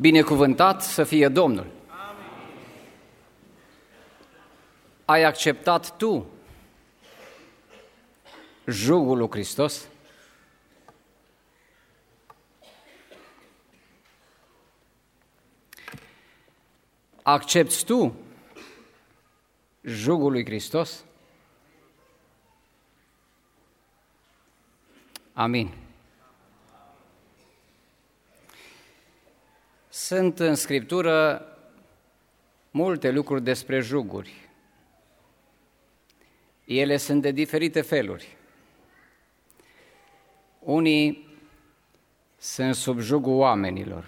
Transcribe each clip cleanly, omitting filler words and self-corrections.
Binecuvântat să fie Domnul! Amin. Ai acceptat tu jugul lui Hristos? Accepți tu jugul lui Hristos? Amin. Sunt în Scriptură multe lucruri despre juguri. Ele sunt de diferite feluri. Unii sunt sub jugul oamenilor,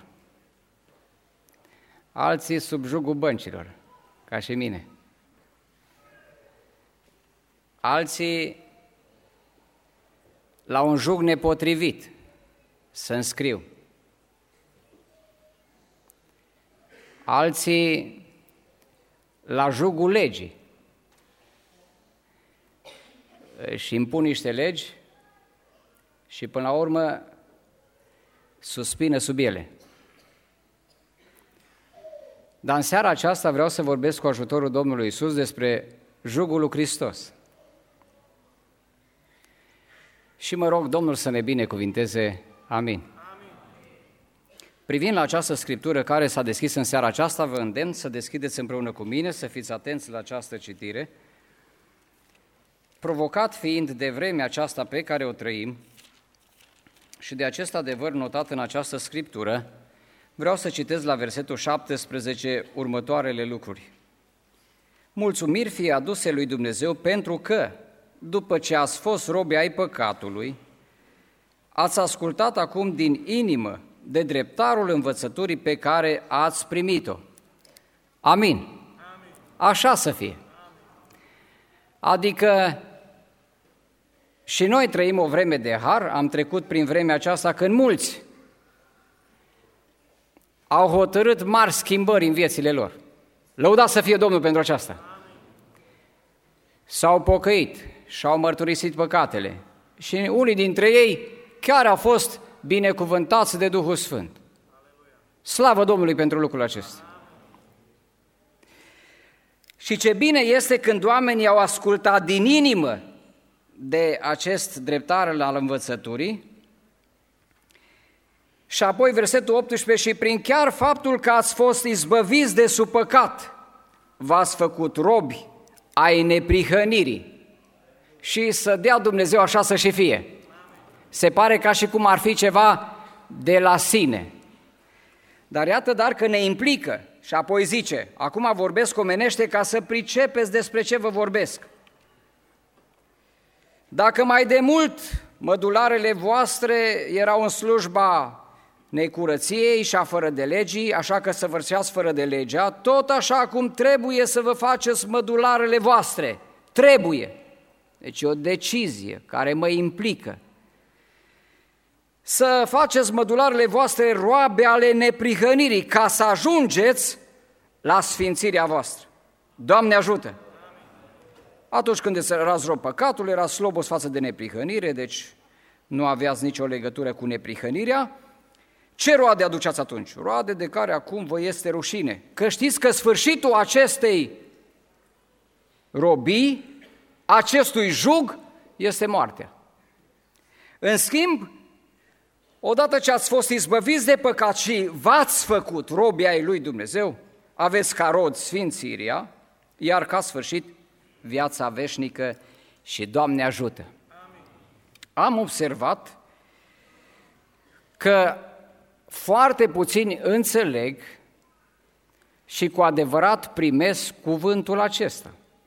alții sub jugul băncilor, ca și mine. Alții la un jug nepotrivit să înscriu. Alții la jugul legii și impun niște legi și până la urmă suspină sub ele. Dar în seara aceasta vreau să vorbesc cu ajutorul Domnului Iisus despre jugul lui Hristos. Și mă rog Domnul să ne binecuvinteze. Amin. Privind la această scriptură care s-a deschis în seara aceasta, vă îndemn să deschideți împreună cu mine, să fiți atenți la această citire. Provocat fiind de vremea aceasta pe care o trăim și de acest adevăr notat în această scriptură, vreau să citesc la versetul 17 următoarele lucruri. Mulțumiri fie aduse lui Dumnezeu pentru că, după ce ați fost robi ai păcatului, ați ascultat acum din inimă de dreptarul învățăturii pe care ați primit-o. Amin. Așa să fie. Adică și noi trăim o vreme de har, am trecut prin vremea aceasta când mulți au hotărât mari schimbări în viețile lor. Lăudați să fie Domnul pentru aceasta. S-au pocăit și-au mărturisit păcatele și unii dintre ei chiar au fost binecuvântați de Duhul Sfânt. Slavă Domnului pentru lucrul acesta. Și ce bine este când oamenii au ascultat din inimă de acest dreptar al învățăturii. Și apoi versetul 18, și prin chiar faptul că ați fost izbăviți de sub păcat, v-ați făcut robi ai neprihănirii. Și să dea Dumnezeu așa să și fie. Se pare ca și cum ar fi ceva de la sine. Dar iată dar că ne implică și apoi zice, acum vorbesc omenește ca să pricepeți despre ce vă vorbesc. Dacă mai de mult mădularele voastre erau în slujba necurăției și a fără de legii, așa că săvârșeați fără de legea, tot așa cum trebuie să vă faceți mădularele voastre. Trebuie. Deci e o decizie care mă implică. Să faceți mădularele voastre roabe ale neprihănirii, ca să ajungeți la sfințirea voastră. Doamne ajută! Atunci când erați rob păcatul, erați slobos față de neprihănire, deci nu aveați nicio legătură cu neprihănirea. Ce roade aduceați atunci? Roade de care acum vă este rușine. Că știți că sfârșitul acestei robii, acestui jug, este moartea. În schimb, odată ce ați fost izbăviți de păcat și v-ați făcut robii ai lui Dumnezeu, aveți ca rod sfințirea, iar ca sfârșit viața veșnică și Doamne ajută. Amin. Am observat că foarte puțini înțeleg și cu adevărat primesc cuvântul acesta.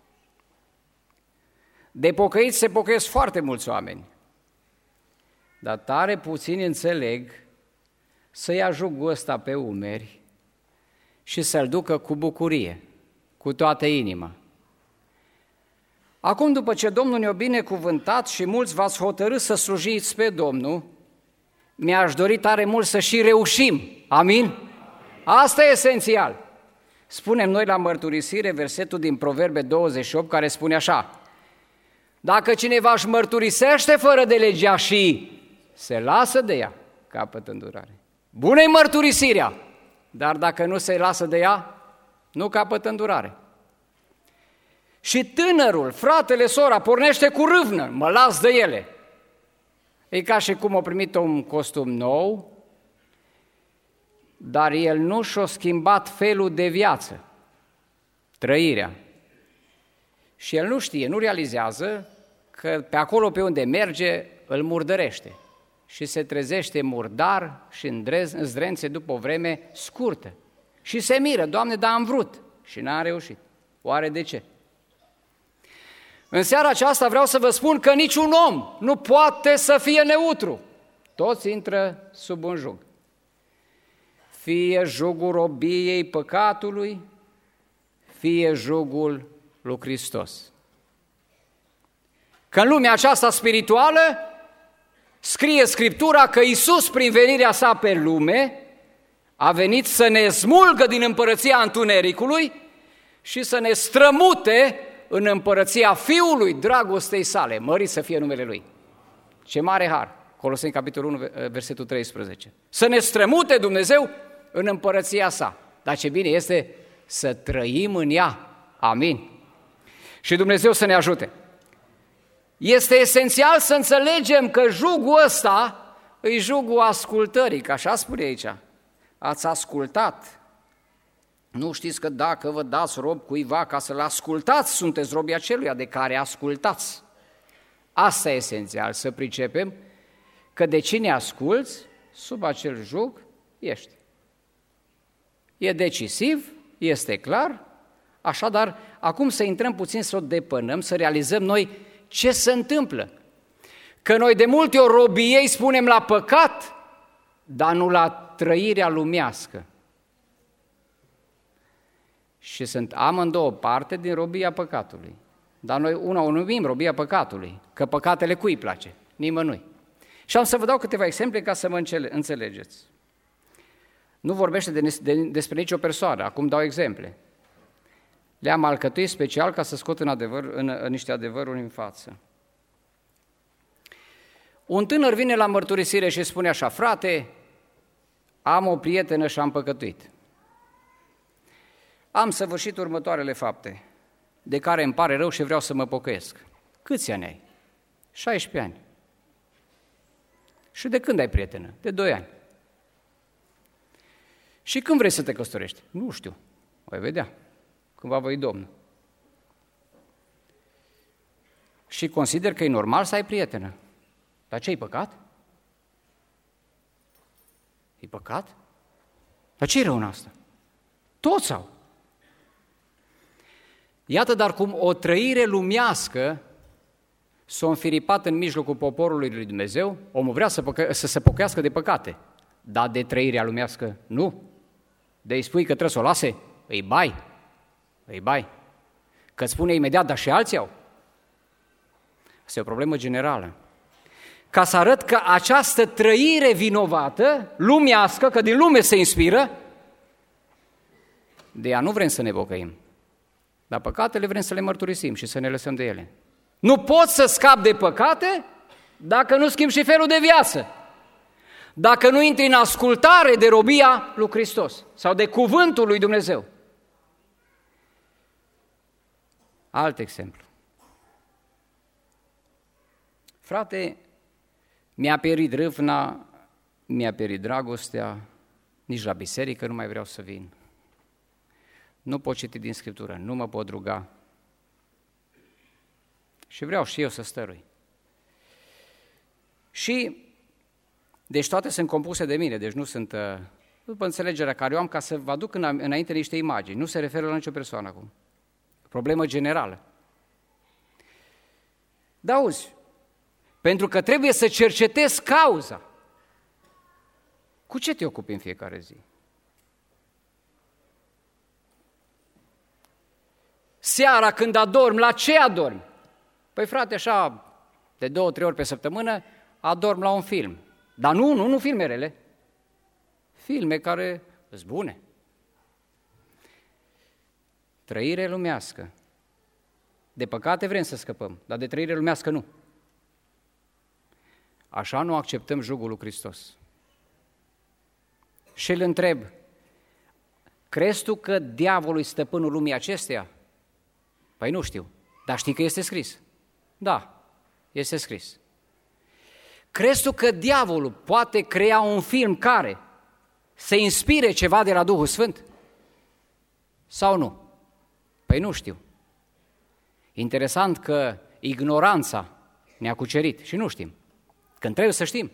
De pocăiți se pocăiesc foarte mulți oameni, dar tare puțini înțeleg să ia jugul ăsta pe umeri și să-l ducă cu bucurie, cu toată inima. Acum, după ce Domnul ne-a binecuvântat și mulți v-ați hotărât să slujiți pe Domnul, mi-aș dori tare mult să și reușim. Amin? Asta e esențial. Spunem noi la mărturisire versetul din Proverbe 28 care spune așa: dacă cineva își mărturisește fără de legea și se lasă de ea, capătă îndurare. Bună-i mărturisirea, dar dacă nu se lasă de ea, nu capătă îndurare. Și tânărul, fratele, sora, pornește cu râvnă, mă las de ele. E ca și cum a primit un costum nou, dar el nu și-a schimbat felul de viață, trăirea. Și el nu știe, nu realizează că pe acolo pe unde merge îl murdărește și se trezește murdar și îndrențe după o vreme scurtă. Și se miră, Doamne, dar am vrut și n-am reușit. Oare de ce? În seara aceasta vreau să vă spun că niciun om nu poate să fie neutru. Toți intră sub un jug. Fie jugul robiei păcatului, fie jugul lui Hristos. Că în lumea aceasta spirituală scrie Scriptura că Iisus, prin venirea sa pe lume, a venit să ne smulgă din împărăția întunericului și să ne strămute în împărăția Fiului dragostei sale, mărit să fie numele Lui. Ce mare har! Coloseni, capitolul 1, versetul 13. Să ne strămute Dumnezeu în împărăția sa. Dar ce bine este să trăim în ea. Amin. Și Dumnezeu să ne ajute. Este esențial să înțelegem că jugul ăsta e jugul ascultării, că așa spune aici. Ați ascultat. Nu știți că dacă vă dați rob cuiva ca să-l ascultați, sunteți robii aceluia de care ascultați. Asta e esențial, să pricepem că de cine asculți, sub acel jug ești. E decisiv, este clar, așadar, acum să intrăm puțin, să o depănăm, să realizăm noi ce se întâmplă. Că noi de multe ori robiei spunem la păcat, dar nu la trăirea lumească. Și sunt amândouă parte din robia păcatului. Dar noi una o numim robia păcatului, că păcatele cui îi place? Nimănui. Și am să vă dau câteva exemple ca să mă înțelegeți. Nu vorbește despre nicio persoană, acum dau exemple. Le-am alcătuit special ca să scot în niște adevăruri în față. Un tânăr vine la mărturisire și spune așa: frate, am o prietenă și am păcătuit. Am săvârșit următoarele fapte, de care îmi pare rău și vreau să mă pocăiesc. Câți ani ai? 16 ani. Și de când ai prietenă? De 2 ani. Și când vrei să te căsătorești? Nu știu, voi vedea, când va voi Domnul. Și consider că e normal să ai prietenă. Dar ce-i păcat? E păcat? Dar ce-i rău în asta? Toți au. Iată dar cum o trăire lumească s-a înfiripat în mijlocul poporului lui Dumnezeu. Omul vrea să se pocăiască de păcate, dar de trăirea lumească nu. De-i spui că trebuie să o lase, îi bai. Că-ți spune imediat, dar și alții au. Asta e o problemă generală. Ca să arăt că această trăire vinovată, lumească, că din lume se inspiră, de ea nu vrem să ne pocăim. Dar păcatele vrem să le mărturisim și să ne lăsăm de ele. Nu poți să scapi de păcate dacă nu schimbi și felul de viață. Dacă nu intri în ascultare de robia lui Hristos sau de cuvântul lui Dumnezeu. Alt exemplu. Frate, mi-a pierit râvna, mi-a pierit dragostea, nici la biserică nu mai vreau să vin. Nu pot citi din Scriptură, nu mă pot ruga. Și vreau și eu să stărui. Și, deci toate sunt compuse de mine, deci nu sunt, după înțelegerea care eu am, ca să vă aduc înainte niște imagini. Nu se referă la nicio persoană acum. Problemă generală. Da, auzi, pentru că trebuie să cercetezi cauza. Cu ce te ocupi în fiecare zi? Seara când adormi, la ce adormi? Păi frate, așa, de 2-3 ori pe săptămână, adorm la un film. Dar nu filme rele. Filme care sunt bune. Trăire lumească. De păcate vrem să scăpăm, dar de trăire lumească nu. Așa nu acceptăm jugul lui Hristos. Și îl întreb, crezi tu că diavolul e stăpânul lumii acesteia? Păi nu știu, dar știi că este scris. Da, este scris. Crezi tu că diavolul poate crea un film care să inspire ceva de la Duhul Sfânt? Sau nu? Păi nu știu. Interesant că ignoranța ne-a cucerit și nu știm, când trebuie să știm.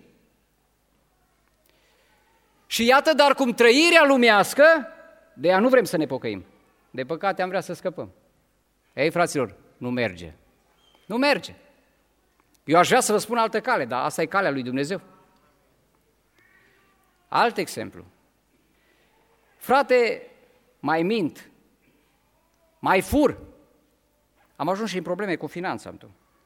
Și iată, dar cum trăirea lumească, de ea nu vrem să ne pocăim. De păcate am vrea să scăpăm. Ei, fraților, nu merge. Nu merge. Eu aș vrea să vă spun altă cale, dar asta e calea lui Dumnezeu. Alt exemplu. Frate, mai mint, mai fur. Am ajuns și în probleme cu finanța.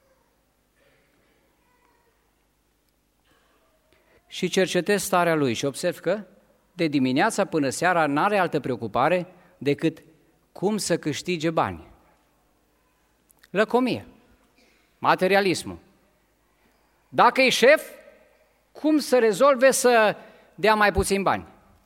Și cercetez starea lui și observ că de dimineața până seara n-are altă preocupare decât cum să câștige bani. Lăcomie, materialismul. Dacă e șef, cum să rezolve să dea mai puțin bani?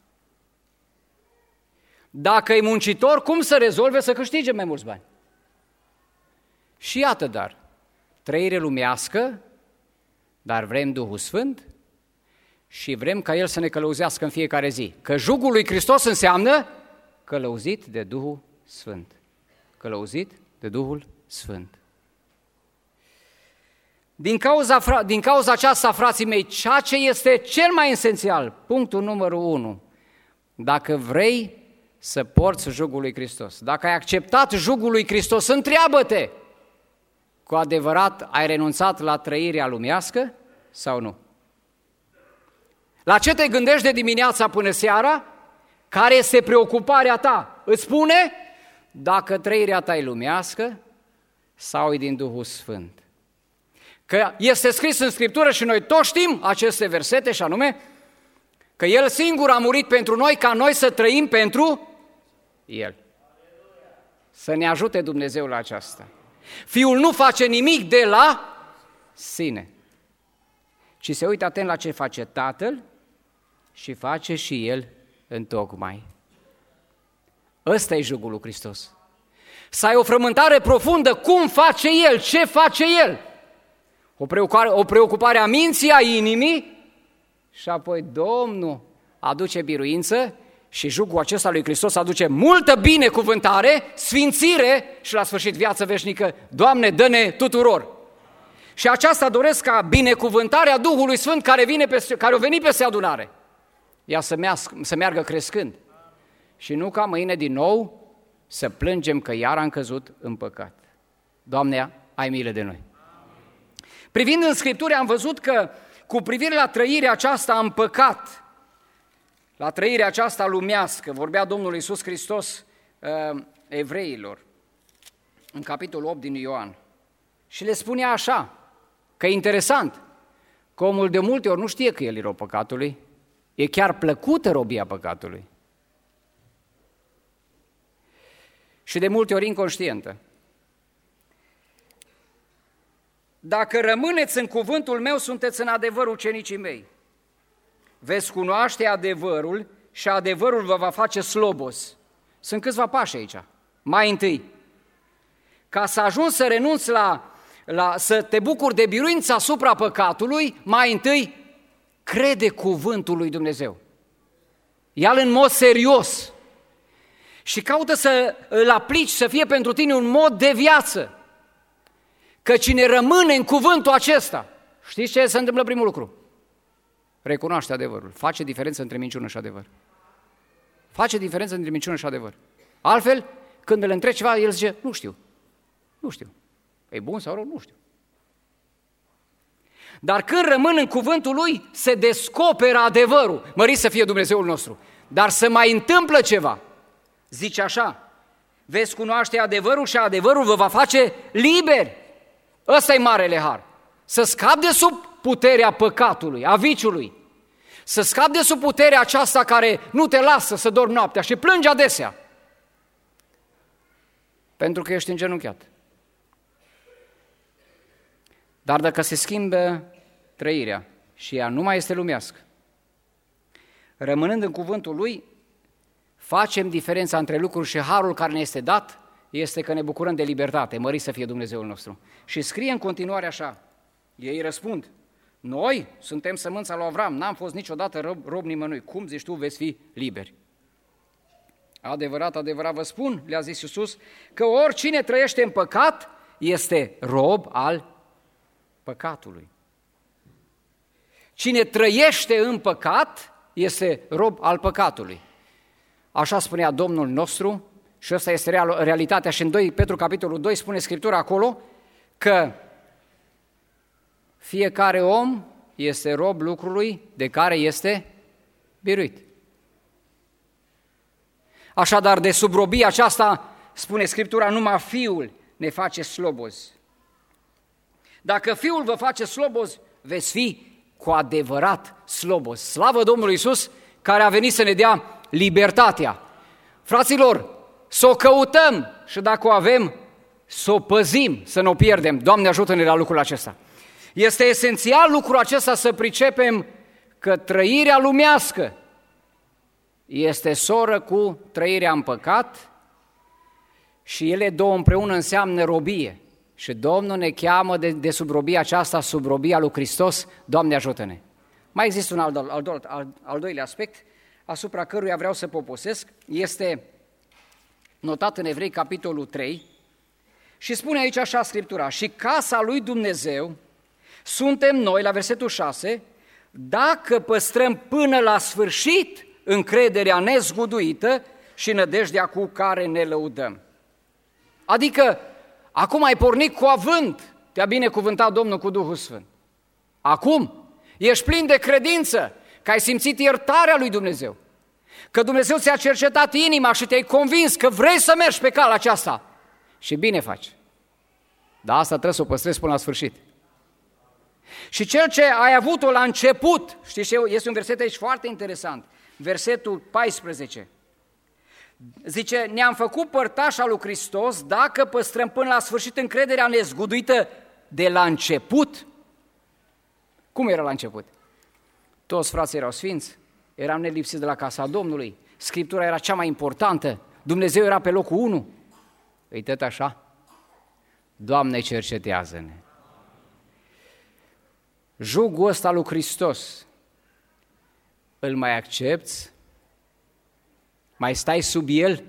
Dacă e muncitor, cum să rezolve să câștige mai mulți bani? Și iată, dar, trăire lumească, dar vrem Duhul Sfânt și vrem ca El să ne călăuzească în fiecare zi. Că jugul lui Hristos înseamnă călăuzit de Duhul Sfânt. Călăuzit de Duhul Sfânt. Din cauza aceasta, frații mei, ceea ce este cel mai esențial, punctul numărul 1, dacă vrei să porți jugul lui Hristos, dacă ai acceptat jugul lui Hristos, întreabă-te, cu adevărat ai renunțat la trăirea lumească sau nu? La ce te gândești de dimineața până seara? Care este preocuparea ta? Îți spune dacă trăirea ta e lumească sau e din Duhul Sfânt. Că este scris în Scriptură și noi toți știm aceste versete și anume că El singur a murit pentru noi ca noi să trăim pentru El. Să ne ajute Dumnezeu la aceasta. Fiul nu face nimic de la sine, ci se uită atent la ce face Tatăl și face și El întocmai. Ăsta e jugul lui Hristos. Să ai o frământare profundă, cum face El, ce face El. O preocupare a minții, a inimii și apoi Domnul aduce biruință și jugul acesta lui Hristos aduce multă binecuvântare, sfințire și la sfârșit viață veșnică. Doamne, dă-ne tuturor! Și aceasta doresc ca binecuvântarea Duhului Sfânt care a venit peste adunare, ea să meargă crescând și nu ca mâine din nou să plângem că iar am căzut în păcat. Doamne, ai milă de noi! Privind în Scripturi am văzut că cu privire la trăirea aceasta în păcat, la trăirea aceasta lumească, vorbea Domnul Iisus Hristos evreilor în capitolul 8 din Ioan și le spunea așa, că e interesant, că omul de multe ori nu știe că el e rob păcatului, e chiar plăcută robia păcatului și de multe ori inconștientă. Dacă rămâneți în cuvântul meu, sunteți în adevăr ucenicii mei. Veți cunoaște adevărul și adevărul vă va face slobos. Sunt câțiva pași aici. Mai întâi, ca să ajungi să renunți să te bucuri de biruința asupra păcatului, mai întâi crede cuvântul lui Dumnezeu. Ia-l în mod serios și caută să îl aplici, să fie pentru tine un mod de viață. Că cine rămâne în cuvântul acesta, știți ce se întâmplă primul lucru? Recunoaște adevărul. Face diferență între minciună și adevăr. Face diferență între minciună și adevăr. Altfel, când îl întrebi ceva, el zice, nu știu. E bun sau rău? Nu știu. Dar când rămân în cuvântul lui, se descoperă adevărul. Mărit să fie Dumnezeul nostru. Dar se mai întâmplă ceva. Zice așa, veți cunoaște adevărul și adevărul vă va face liberi. Ăsta e marele har. Să scapi de sub puterea păcatului, a viciului. Să scapi de sub puterea aceasta care nu te lasă să dormi noaptea și plângi adesea. Pentru că ești îngenunchiat. Dar dacă se schimbă trăirea și ea nu mai este lumească, rămânând în cuvântul lui, facem diferența între lucruri și harul care ne este dat, este că ne bucurăm de libertate, mărit să fie Dumnezeul nostru. Și scrie în continuare așa, ei răspund, noi suntem sămânța lui Avram, n-am fost niciodată rob nimănui, cum zici tu veți fi liberi? Adevărat, adevărat vă spun, le-a zis Iisus, că oricine trăiește în păcat este rob al păcatului. Cine trăiește în păcat este rob al păcatului. Așa spunea Domnul nostru și ăsta este realitatea și în 2 Petru capitolul 2 spune Scriptura acolo că fiecare om este rob lucrului de care este biruit. Așadar, de sub robia aceasta, spune Scriptura, numai Fiul ne face slobozi. Dacă Fiul vă face slobozi, veți fi cu adevărat slobozi. Slavă Domnului Iisus, care a venit să ne dea libertatea. Fraților, să o căutăm și dacă o avem, să o păzim, să nu o pierdem. Doamne, ajută-ne la lucrul acesta. Este esențial lucrul acesta să pricepem că trăirea lumească este soră cu trăirea în păcat și ele două împreună înseamnă robie. Și Domnul ne cheamă de sub robia aceasta, sub robia lui Hristos, Doamne ajută-ne. Mai există un al doilea aspect asupra căruia vreau să poposesc, este notat în Evrei capitolul 3 și spune aici așa Scriptura, și casa lui Dumnezeu suntem noi, la versetul 6, dacă păstrăm până la sfârșit încrederea nezguduită și nădejdea cu care ne lăudăm. Adică, acum ai pornit cu avânt, te-a binecuvântat Domnul cu Duhul Sfânt. Acum ești plin de credință, că ai simțit iertarea lui Dumnezeu, că Dumnezeu ți-a cercetat inima și te-ai convins că vrei să mergi pe calea aceasta. Și bine faci. Dar asta trebuie să o păstrezi până la sfârșit. Și cel ce ai avut-o la început, știți, este un verset aici foarte interesant, versetul 14. Zice, ne-am făcut părtași al lui Hristos dacă păstrăm până la sfârșit încrederea nezguduită de la început. Cum era la început? Toți frații erau sfinți, eram nelipsiți de la casa Domnului, Scriptura era cea mai importantă, Dumnezeu era pe locul 1. Îi tot așa? Doamne, cercetează-ne! Jugul ăsta lui Hristos, îl mai accepți? Mai stai sub el?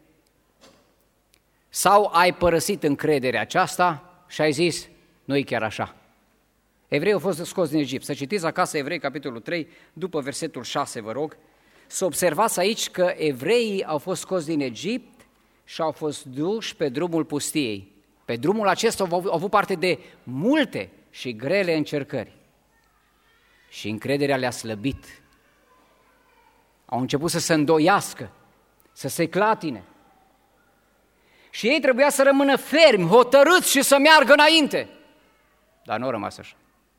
Sau ai părăsit încrederea aceasta și ai zis, nu-i chiar așa? Evreii au fost scoși din Egipt. Să citiți acasă Evrei, capitolul 3, după versetul 6, vă rog. Să observați aici că evreii au fost scoși din Egipt și au fost duși pe drumul pustiei. Pe drumul acesta au avut parte de multe și grele încercări. Și încrederea le-a slăbit. Au început să se îndoiască, să se clatine. Și ei trebuia să rămână fermi, hotărâți și să meargă înainte. Dar nu au rămas așa.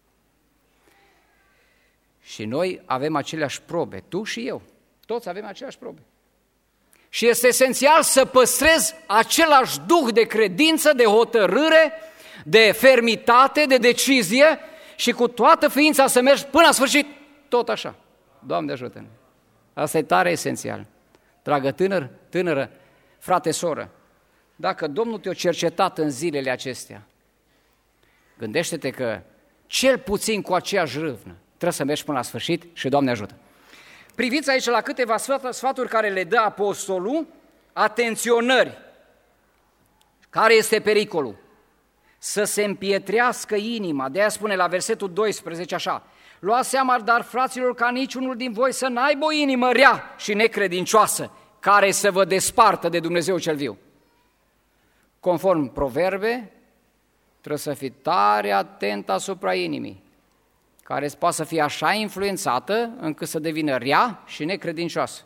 Și noi avem aceleași probe, tu și eu, toți avem aceleași probe. Și este esențial să păstrezi același duh de credință, de hotărâre, de fermitate, de decizie și cu toată ființa să mergi până la sfârșit, tot așa. Doamne ajută-ne! Asta e tare esențial. Dragă tânără, frate, soră, dacă Domnul te-a cercetat în zilele acestea, gândește-te că cel puțin cu aceeași râvnă trebuie să mergi până la sfârșit și Doamne ajută. Priviți aici la câteva sfaturi care le dă apostolul, atenționări. Care este pericolul? Să se împietrească inima. De aia spune la versetul 12 așa, luați seama, dar fraților, ca niciunul din voi să n-aibă o inimă rea și necredincioasă, care să vă despartă de Dumnezeu cel viu. Conform Proverbe, trebuie să fii tare atent asupra inimii, care poate să fie așa influențată încât să devină rea și necredincioasă.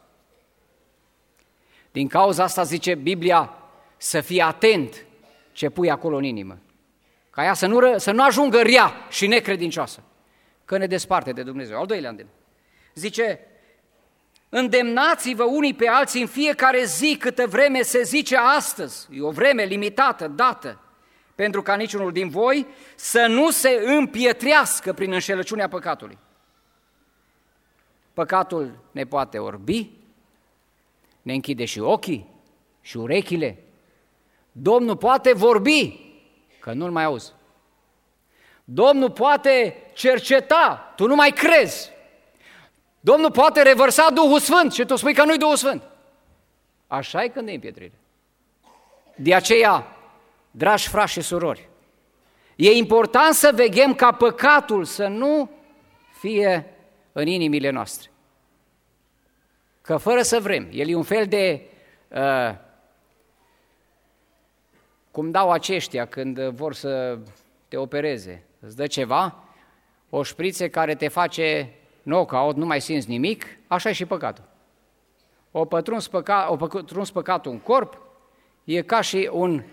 Din cauza asta zice Biblia să fii atent ce pui acolo în inimă, ca ea să nu ajungă rea și necredincioasă, că ne desparte de Dumnezeu. Al doilea îndemn. Zice, îndemnați-vă unii pe alții în fiecare zi câtă vreme se zice astăzi, e o vreme limitată, dată, pentru ca niciunul din voi să nu se împietrească prin înșelăciunea păcatului. Păcatul ne poate orbi, ne închide și ochii și urechile. Domnul poate vorbi, că nu-L mai auzi. Domnul poate cerceta, tu nu mai crezi. Domnul poate revărsa Duhul Sfânt și tu spui că nu-i Duhul Sfânt. Așa e când e împietrire. De aceea, dragi frați și surori, e important să veghem ca păcatul să nu fie în inimile noastre. Că fără să vrem, el e un fel de, cum dau aceștia când vor să te opereze, îți dă ceva, o șpriță care te face knockout, nu mai simți nimic, așa e și păcatul. O pătruns păcatul în corp, e ca și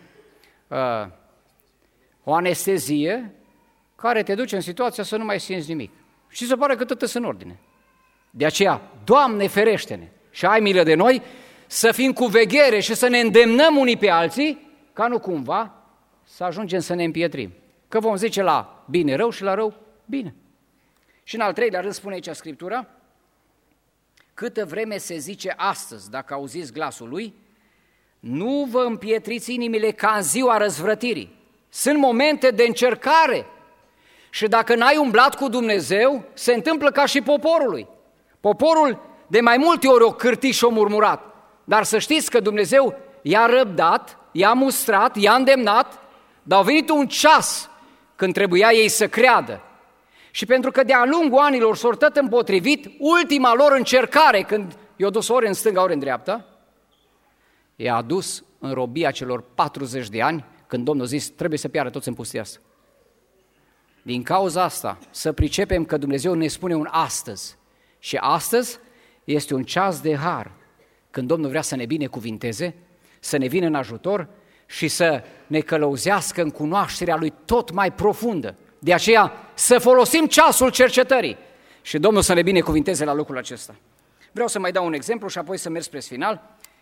o anestezie care te duce în situația să nu mai simți nimic. Și se pare că tot sunt în ordine. De aceea, Doamne ferește-ne și ai milă de noi să fim cu veghere și să ne îndemnăm unii pe alții, ca nu cumva să ajungem să ne împietrim. Că vom zice la bine rău și la rău bine. Și în al treilea rând spune aici Scriptura, câtă vreme se zice astăzi, dacă auziți glasul lui, nu vă împietriți inimile ca în ziua răzvrătirii. Sunt momente de încercare și dacă n-ai umblat cu Dumnezeu, se întâmplă ca și poporului. Poporul de mai multe ori o cârtit și o murmurat, dar să știți că Dumnezeu i-a răbdat, i-a mustrat, i-a îndemnat, dar a venit un ceas când trebuia ei să creadă. Și pentru că de-a lungul anilor s-au tot împotrivit, ultima lor încercare, când i-a dus ori în stânga, ori în dreapta, i-a adus în robia celor 40 de ani, când Domnul a zis, trebuie să piară toți în pustia asta. Din cauza asta, să pricepem că Dumnezeu ne spune un astăzi. Și astăzi este un ceas de har, când Domnul vrea să ne binecuvinteze, să ne vină în ajutor și să ne călăuzească în cunoașterea Lui tot mai profundă. De aceea să folosim ceasul cercetării și Domnul să ne binecuvinteze la lucrul acesta. Vreau să mai dau un exemplu și apoi să merg spre final.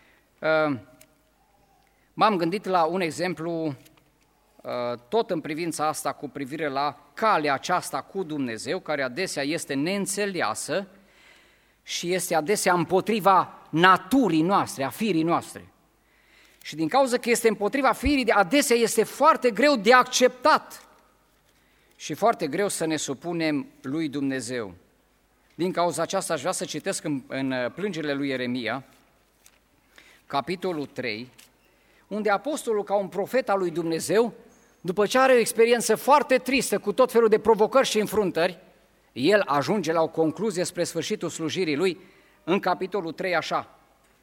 M-am gândit la un exemplu tot în privința asta cu privire la calea aceasta cu Dumnezeu, care adesea este neînțeleasă și este adesea împotriva naturii noastre, a firii noastre. Și din cauza că este împotriva firii, adesea este foarte greu de acceptat și foarte greu să ne supunem lui Dumnezeu. Din cauza aceasta aș vrea să citesc în plângerile lui Ieremia, capitolul 3, unde apostolul, ca un profet al lui Dumnezeu, după ce are o experiență foarte tristă cu tot felul de provocări și înfruntări, el ajunge la o concluzie spre sfârșitul slujirii lui în capitolul 3 așa.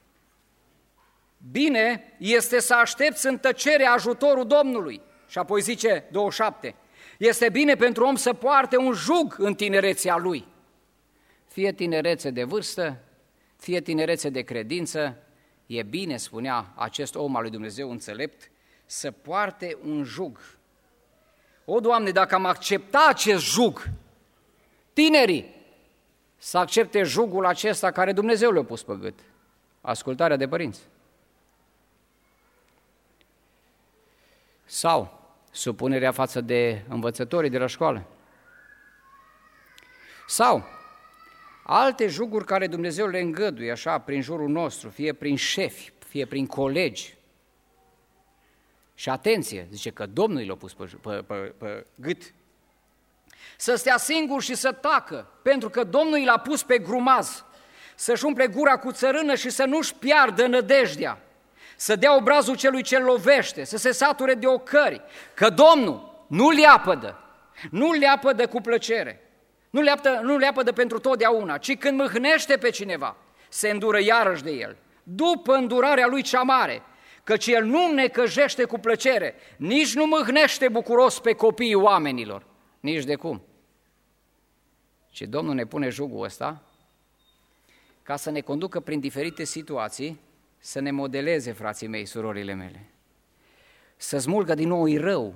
Bine este să aștepți în tăcere ajutorul Domnului. Și apoi zice 27. Este bine pentru om să poarte un jug în tinerețea lui. Fie tinerețe de vârstă, fie tinerețe de credință, e bine, spunea acest om al lui Dumnezeu înțelept, să poarte un jug. O, Doamne, dacă am accepta acest jug, tinerii să accepte jugul acesta care Dumnezeu le-a pus pe gât, ascultarea de părinți. Sau supunerea față de învățătorii de la școală. Sau alte juguri care Dumnezeu le îngăduie așa prin jurul nostru, fie prin șefi, fie prin colegi. Și atenție, zice că Domnul l-a pus pe gât. Să stea singur și să tacă, pentru că Domnul l-a pus pe grumaz, să-și umple gura cu țărână și să nu-și piardă nădejdea, să dea obrazul celui ce lovește, să se sature de ocări, că Domnul nu le apădă cu plăcere, nu le apădă pentru totdeauna, ci când mâhnește pe cineva, se îndură iarăși de el, după îndurarea lui cea mare, căci el nu necăjește cu plăcere, nici nu mâhnește bucuros pe copiii oamenilor, nici de cum. Și Domnul ne pune jugul ăsta ca să ne conducă prin diferite situații, să ne modeleze, frații mei, surorile mele, să smulgă din nou rău,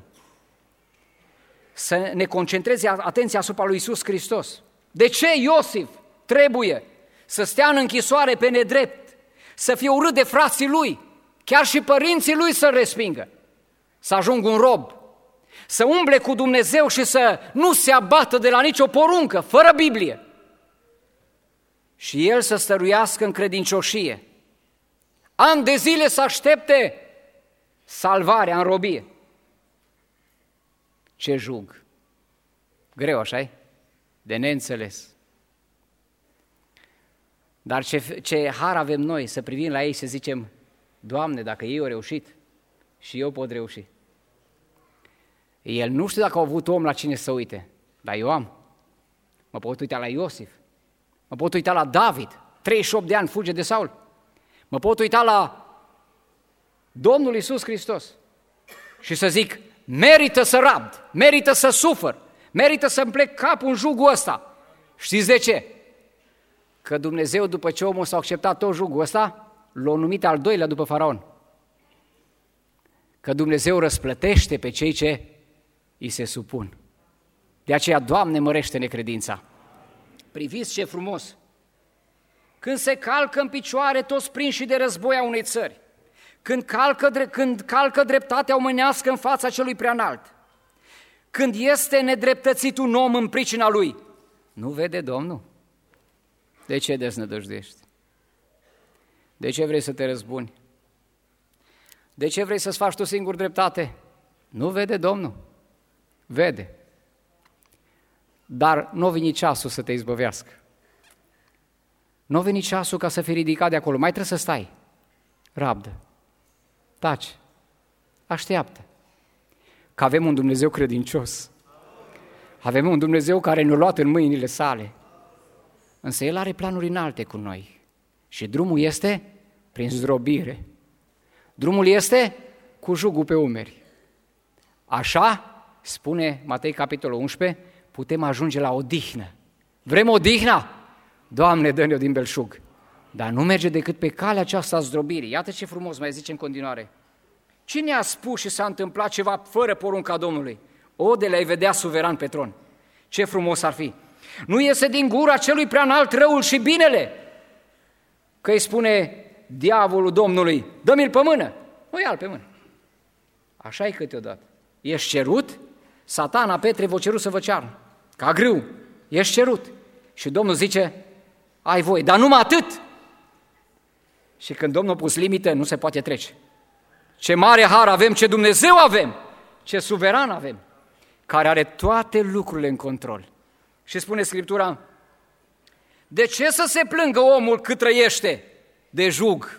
să ne concentreze atenția asupra lui Iisus Hristos. De ce Iosif trebuie să stea în închisoare pe nedrept, să fie urât de frații lui, chiar și părinții lui să-l respingă, să ajungă un rob, să umble cu Dumnezeu și să nu se abată de la nicio poruncă, fără Biblie, și el să stăruiască în credincioșie. ani de zile să aștepte salvarea în robie. Ce jug! Greu, așa-i? De neînțeles. Dar ce har avem noi să privim la ei și să zicem, Doamne, dacă ei au reușit, și eu pot reuși. El nu știu dacă au avut om la cine să uite, dar eu am. Mă pot uita la Iosif, mă pot uita la David, 38 de ani fuge de Saul, mă pot uita la Domnul Iisus Hristos și să zic, merită să rabd, merită să sufăr, merită să-mi plec capul în jugul ăsta. Știți de ce? Că Dumnezeu, după ce omul s-a acceptat tot jugul ăsta, l-a numit al doilea după Faraon. Că Dumnezeu răsplătește pe cei ce îi se supun. De aceea, Doamne, mărește necredința. Priviți ce frumos! Când se calcă în picioare toți prinși de război a unei țări, când calcă dreptatea omenească în fața celui preanalt, când este nedreptățit un om în pricina lui, nu vede Domnul? De ce deznădăjduiești? De ce vrei să te răzbuni? De ce vrei să-ți faci tu singur dreptate? Nu vede Domnul? Vede. Dar nu vine ceasul să te izbăvească. Nu vine ceasul ca să fii ridicat de acolo. Mai trebuie să stai. Rabdă. Taci. Așteaptă. Că avem un Dumnezeu credincios. Avem un Dumnezeu care ne-a luat în mâinile sale. Însă El are planuri înalte cu noi. Și drumul este prin zdrobire. Drumul este cu jugul pe umeri. Așa, spune Matei capitolul 11, putem ajunge la odihnă. Vrem odihna? Doamne, dă-ne-o din belșug. Dar nu merge decât pe calea aceasta a zdrobirii. Iată ce frumos mai zice în continuare. Cine a spus și s-a întâmplat ceva fără porunca Domnului? O, de le-ai vedea suveran pe tron. Ce frumos ar fi! Nu iese din gura celui preanalt răul și binele, că îi spune diavolul Domnului, dă-mi-l pe mână, nu ia-l pe mână. Așa e câteodată. Ești cerut, Satana, Petre, v-o cerut să vă cearnă, ca grâu, ești cerut. Și Domnul zice, ai voie, dar numai atât. Și când Domnul a pus limite, nu se poate trece. Ce mare har avem, ce Dumnezeu avem, ce suveran avem, care are toate lucrurile în control. Și spune Scriptura, de ce să se plângă omul cât trăiește? De jug,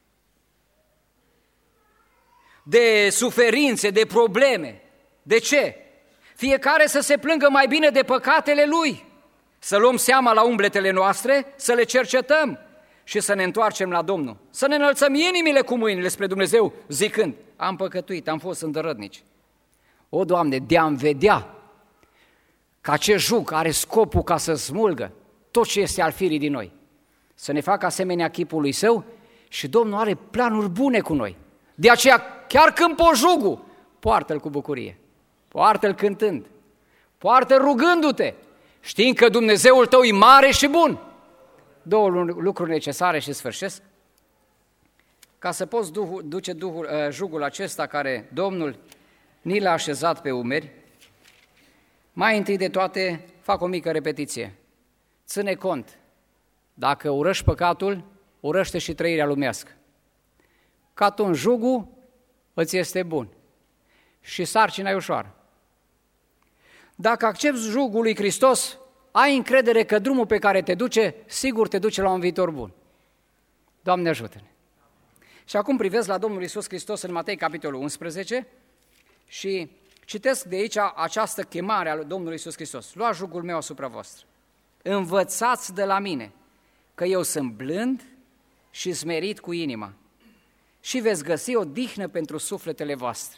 de suferințe, de probleme. De ce? Fiecare să se plângă mai bine de păcatele lui, să luăm seama la umbletele noastre, să le cercetăm și să ne întoarcem la Domnul, să ne înălțăm inimile cu mâinile spre Dumnezeu, zicând, am păcătuit, am fost îndărătnici. O, Doamne, de-am vedea că acest jug are scopul ca să smulgă tot ce este al firii din noi, să ne facă asemenea chipului Său și Domnul are planuri bune cu noi. De aceea, chiar când poți jugul, poartă-l cu bucurie, poartă-l cântând, poartă-l rugându-te, știind că Dumnezeul tău e mare și bun. Două lucruri necesare și sfârșesc. Ca să poți duce jugul acesta care Domnul ni l-a așezat pe umeri, mai întâi de toate fac o mică repetiție. Ține cont, dacă urăști păcatul, urăște și trăirea lumească. Că atunci jugul îți este bun și sarcina e ușoară. Dacă accepti jugul lui Hristos, ai încredere că drumul pe care te duce, sigur te duce la un viitor bun. Doamne ajută-ne! Și acum privesc la Domnul Iisus Hristos în Matei, capitolul 11, și citesc de aici această chemare a lui Domnului Iisus Hristos. Luați jugul meu asupra voastră. Învățați de la mine, că eu sunt blând și smerit cu inima, și veți găsi o dihnă pentru sufletele voastre.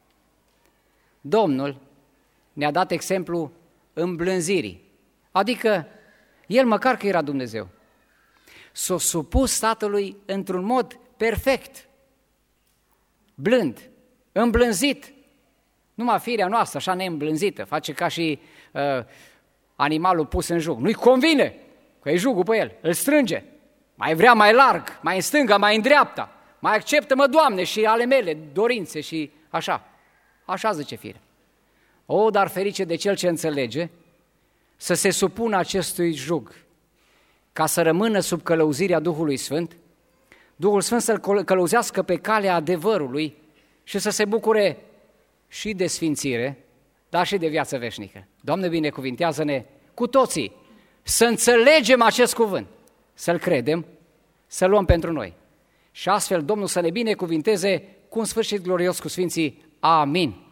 Domnul ne-a dat exemplu îmblânzirii, adică El măcar că era Dumnezeu, s-a supus Tatălui într-un mod perfect, blând, îmblânzit. Numai firea noastră, așa neîmblânzită, face ca și animalul pus în jug. Nu-i convine, că e jugul pe el, îl strânge, mai vrea mai larg, mai în stânga, mai în dreapta, mai acceptă-mă, Doamne, și ale mele dorințe și așa. Așa zice firea. O, dar ferice de cel ce înțelege să se supună acestui jug, ca să rămână sub călăuzirea Duhului Sfânt, Duhul Sfânt să-l călăuzească pe calea adevărului și să se bucure și de sfințire, dar și de viață veșnică. Doamne, binecuvintează-ne cu toții să înțelegem acest cuvânt, să-l credem, să-l luăm pentru noi. Și astfel Domnul să ne binecuvinteze cu un sfârșit glorios cu Sfinții. Amin.